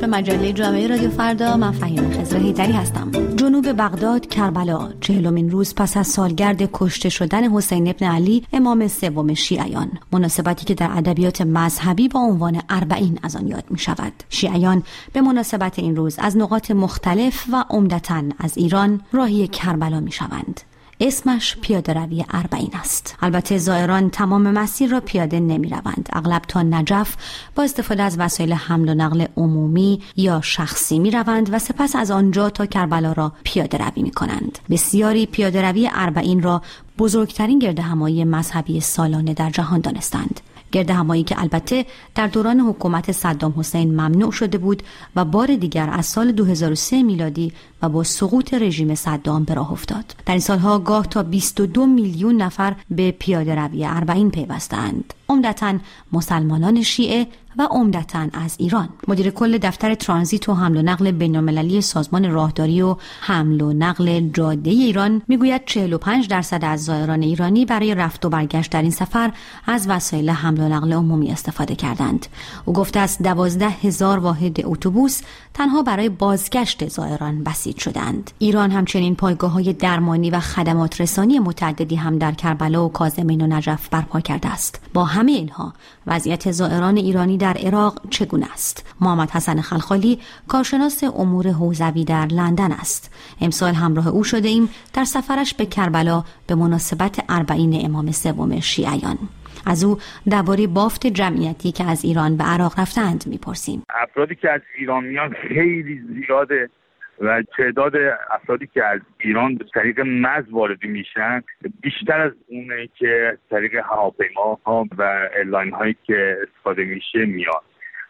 مجله جامعه رادیو فردا. من فهیمه خضر حیدری هستم. جنوب بغداد، کربلا، 40مین روز پس از سالگرد کشته شدن حسین ابن علی امام سوم شیعیان، مناسبتی که در ادبیات مذهبی با عنوان اربعین از آن یاد می شود. شیعیان به مناسبت این روز از نقاط مختلف و عمدتاً از ایران راهی کربلا می شوند. اسمش پیاده روی اربعین است. البته زائران تمام مسیر را پیاده نمی روند. اغلب تا نجف با استفاده از وسایل حمل و نقل عمومی یا شخصی می روند و سپس از آنجا تا کربلا را پیاده روی می کنند. بسیاری پیاده روی اربعین را بزرگترین گردهمایی مذهبی سالانه در جهان دانستند. گردهمایی که البته در دوران حکومت صدام حسین ممنوع شده بود و بار دیگر از سال 2003 میلادی و با سقوط رژیم صدام به راه افتاد. در این سالها گاه تا 22 میلیون نفر به پیاده روی اربعین پیوستند، عمدتاً مسلمانان شیعه و عمدتاً از ایران. مدیر کل دفتر ترانزیت و حمل و نقل بین‌المللی سازمان راهداری و حمل و نقل جاده ایران میگوید 45% از زائران ایرانی برای رفت و برگشت در این سفر از وسایل حمل و نقل عمومی استفاده کردند. او گفته است 12,000 واحد اتوبوس تنها برای بازگشت زائران بسیج شدند. ایران همچنین پایگاه‌های درمانی و خدمات رسانی متعددی هم در کربلا و کاظمین و نجف برپا کرده است. با همه اینها وضعیت زائران ایرانی در عراق چگونه است؟ محمد حسن خلخالی کارشناس امور حوزوی در لندن است. امسال همراه او شده ایم در سفرش به کربلا به مناسبت اربعین امام سوم شیعیان. از او درباره بافت جمعیتی که از ایران به عراق رفتند میپرسیم. افرادی که از ایران میان خیلی زیاده و تعداد افرادی که از ایران به طریق مرز وارد میشن بیشتر از اونه که از طریق هواپیماها و ایرلاین هایی که استفاده میشه میاد.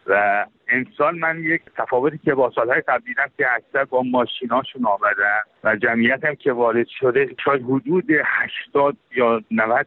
و امسال من یک تفاوتی که با سالهای قبل دیدم که اکثر با ماشیناشون آمدن و جمعیت هم که وارد شده شاید حدود 80 یا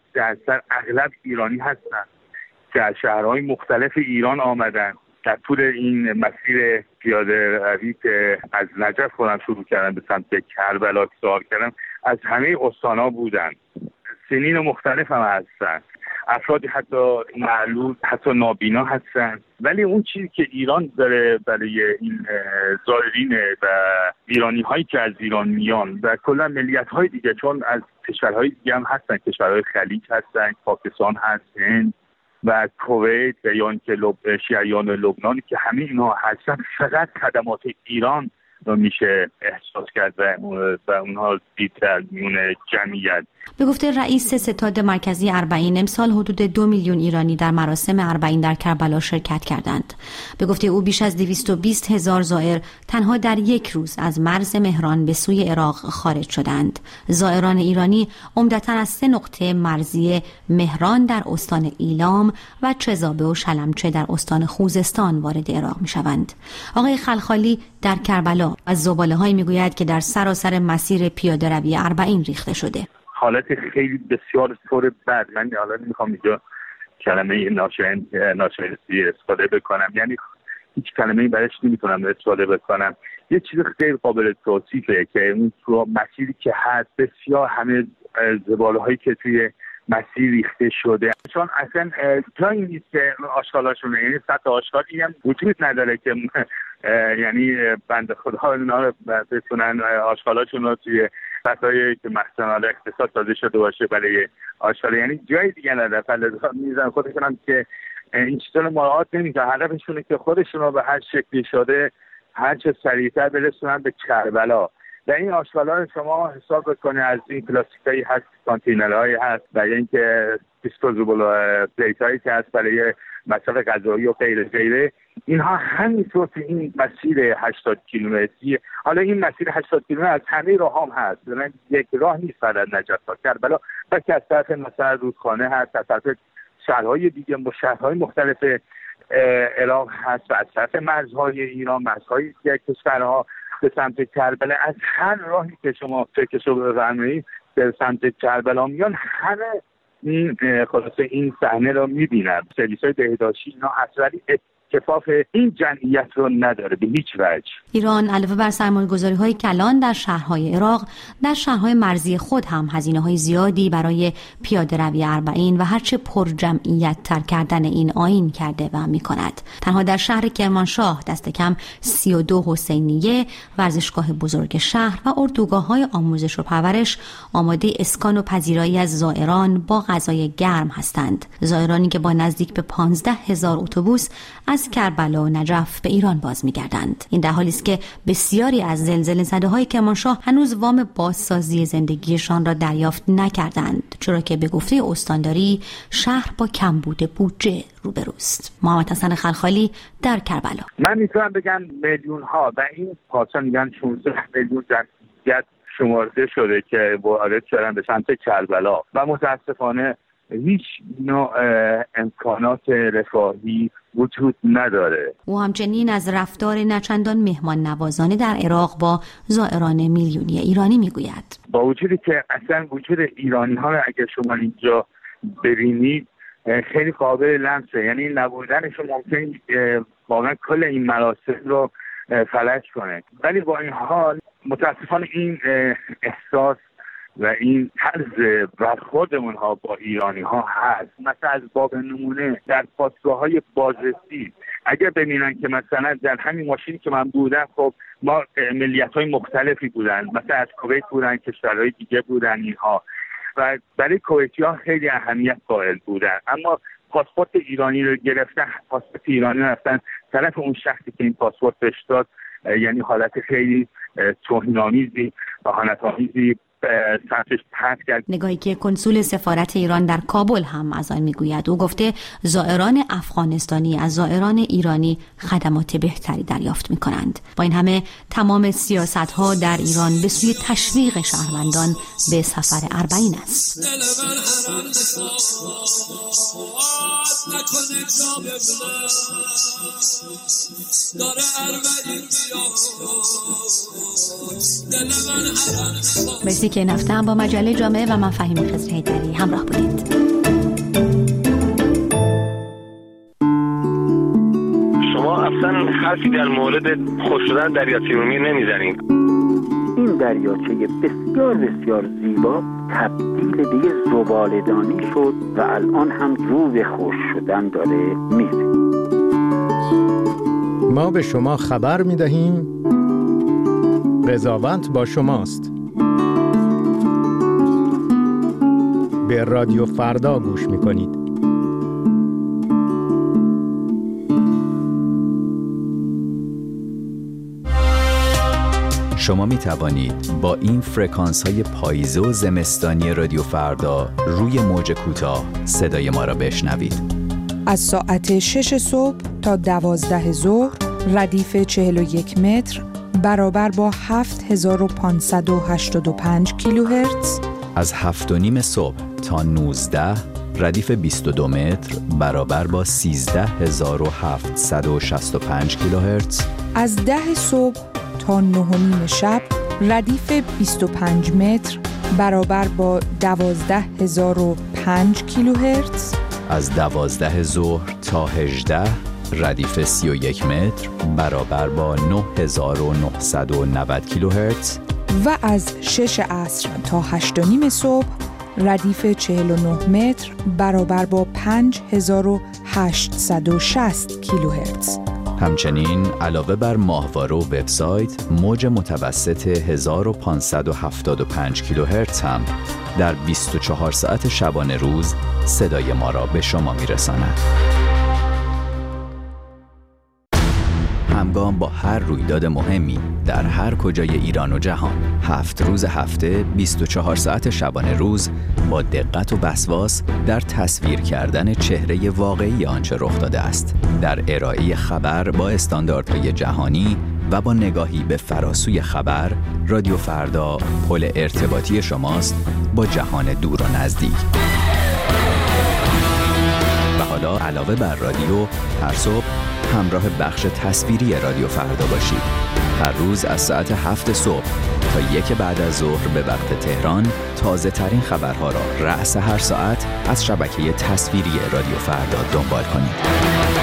90% اغلب ایرانی هستن که از شهرهای مختلف ایران آمدن. در طول این مسیر پیاده روی که از نجف خودم شروع کردم به سمت کربلا سوار کردم، از همه استان‌ها بودن، سنین مختلف هم هستن، افرادی حتی معلول، حتی نابینا هستن. ولی اون چیزی که ایران داره برای این زائرین و ایرانی هایی که از ایران میان و کلا ملیت های دیگه، چون از کشورهای دیگه هم هستن، کشورهای خلیج هستن، پاکستان هست، هند و کویت و یا اینکه شیعیان لبنان که همه اینها هستن، فقط خدمات ایران رو میشه احساس کرد و اونها دیدتر میون جمعیت. به گفته رئیس ستاد مرکزی اربعین امسال حدود 2 میلیون ایرانی در مراسم اربعین در کربلا شرکت کردند. به گفته او بیش از 220,000 زائر تنها در یک روز از مرز مهران به سوی عراق خارج شدند. زائران ایرانی عمدتاً از 3 نقطه مرزی مهران در استان ایلام و چزابه و شلمچه در استان خوزستان وارد عراق میشوند. آقای خلخالی در کربلا از زباله‌هایی میگوید که در سراسر مسیر پیاده روی اربعین ریخته شده. حالت خیلی بسیار طور بد. من حالا نمیخوام اینجا کلمه ناشایستی استفاده بکنم، یعنی هیچ کلمه‌ای برایش نمیتونم استفاده بکنم. یه چیز خیلی قابل توصیفه که اون تو مسیری که هست بسیار همه زباله‌هایی که توی مسیر ریخته شده، چون اصلا جایی نیست که آشغالاشون، یعنی سطح آشغالی هم وجود نداره که یعنی بنده خدا اینا رو بتونن آشغالاشون رو توی سطحی که مثلا اقتصاد سازی شده باشه برای آشغال، یعنی جای دیگه نداره. فلزا میزن خودشون هم که این چیزا رو مراعات نمیکنن. هدفشونه که خودشون رو به هر شکلی شده هر چه سریعتر برسونن به کربلا. و این آشغالا رو شما حساب بکنید از این پلاستیکایی هست، کانتینرهایی هست و اینکه دیسپوزیبل پلیتایی که هست برای مصرف غذایی و غیره. اینها همینطور که این مسیر 80 کیلومتری، حالا این مسیر 80 کیلومتر از همه راه هم هست، یعنی یک راه نیست فقط نجف تا کربلا، بلکه از طرف مثلا رودخانه هست، از طرف شهرهای دیگه و شهرهای مختلف عراق هست و از طرف مرزهای ایران، مرزهای دیگه کشورها به سمت کربلا. از هر راهی که شما فکرشو بفرمایید به سمت کربلا میان، همه این خلاصه این صحنه رو میبینن. سرویس‌های بهداشتی اینا هست، ولی کفاف این جمعیت رو نداره به هیچ وجه. ایران علاوه بر سرمایه‌گذاری‌های کلان در شهرهای عراق، در شهرهای مرزی خود هم هزینه‌های زیادی برای پیاده‌روی اربعین و هرچه پر جمعیت تر کردن این آیین کرده و می‌کند. تنها در شهر کرمانشاه دست کم 32 حسینیه، ورزشگاه بزرگ شهر و اردوگاه‌های آموزش و پرورش آماده اسکان و پذیرایی از زائران با غذای گرم هستند. زائرانی که با نزدیک به 15,000 اتوبوس از کربلا و نجف به ایران باز می‌گردند. این در حالی است که بسیاری از زلزله‌زده‌های کرمانشاه هنوز وام بازسازی زندگیشان را دریافت نکردند، چرا که به گفته استانداری شهر با کمبود بودجه روبروست. محمد حسن خلخالی در کربلا. من میتونم بگم میلیون‌ها و این پارسا میگن 16 میلیون جمعیت شمرده شده که وارد شدن به سمت کربلا و متاسفانه هیچ نوع امکانات رفاهی وجود نداره. او همچنین از رفتار نچندان مهمان نوازانه در عراق با زائران میلیونی ایرانی میگوید. با وجودی که اصلا وجود ایرانی ها اگر شما اینجا ببینید خیلی قابل لمسه، یعنی نبودنشون ممکن واقعا کل این مراسم رو فلج کنه، ولی با این حال متاسفانه این احساس و این طرز برخورد اونها با ایرانی ها هست. مثلا از باب نمونه در پاسگاه‌های بازرسی اگر ببینن که مثلا در همین ماشینی که من بودم، خب ما ملیت‌های مختلفی بودن، مثلا از کویت بودن، کشورهای دیگه بودن اینها و برای کویتی‌ها خیلی اهمیت قائل بودن، اما پاسپورت ایرانی رو گرفتن، پاسپورت ایرانی رو رفتن طرف اون شخصی که این پاسپورت بهش داد، یعنی حالت خیلی توهین‌آمیزی و اهانت‌آمیزی سمتش پرت کرد. نگاهی که کنسول سفارت ایران در کابل هم از آن میگوید. او گفته زائران افغانستانی از زائران ایرانی خدمات بهتری دریافت میکنند. با این همه تمام سیاست‌ها در ایران به سوی تشویق شهروندان به سفر اربعین است. مرسی که نفتم با مجله جامعه و من فهیم خضر حیدری همراه بودید. شما اصلا حرفی در مورد خوش شدن دریاچه ارومیه نمیزنید. این دریاچه بسیار بسیار زیبا تبدیل به یه زباله‌دانی شد و الان هم رو به خوش شدن داره میره. ما به شما خبر میدهیم قضاوت با شماست. به رادیو فردا گوش میکنید. شما می توانید با این فرکانس های پاییزه و زمستانی رادیو فردا روی موج کوتاه صدای ما را بشنوید. از ساعت 6 صبح تا 12 ظهر ردیف 41 متر برابر با 7585 کیلوهرتز. از 7:30 صبح تا 19 ردیف 22 متر برابر با 13765 کیلوهرتز. از 10 صبح تا 9:30 شب ردیف 25 متر برابر با 12005 کیلوهرتز. از 12 ظهر تا 18 ردیف 31 متر برابر با 9990 کیلوهرتز. و از 6 عصر تا 8:30 صبح ردیف 49 متر برابر با 5860 کیلوهرتز. همچنین علاوه بر ماهواره و وبسایت، موج متوسط 1575 کیلوهرتز هم در 24 ساعت شبانه روز صدای ما را به شما میرساند. همگام با هر رویداد مهمی در هر کجای ایران و جهان، 7 روز هفته 24 ساعت شبانه روز با دقت و وسواس در تصویر کردن چهره واقعی آنچه رخ داده است، در ارائه خبر با استانداردهای جهانی و با نگاهی به فراسوی خبر، رادیو فردا پل ارتباطی شماست با جهان دور و نزدیک. و حالا علاوه بر رادیو، هر صبح همراه بخش تصویری رادیو فردا باشید. هر روز از ساعت 7 صبح تا 1 بعد از ظهر به وقت تهران تازه ترین خبرها را رأس هر ساعت از شبکه تصویری رادیو فردا دنبال کنید.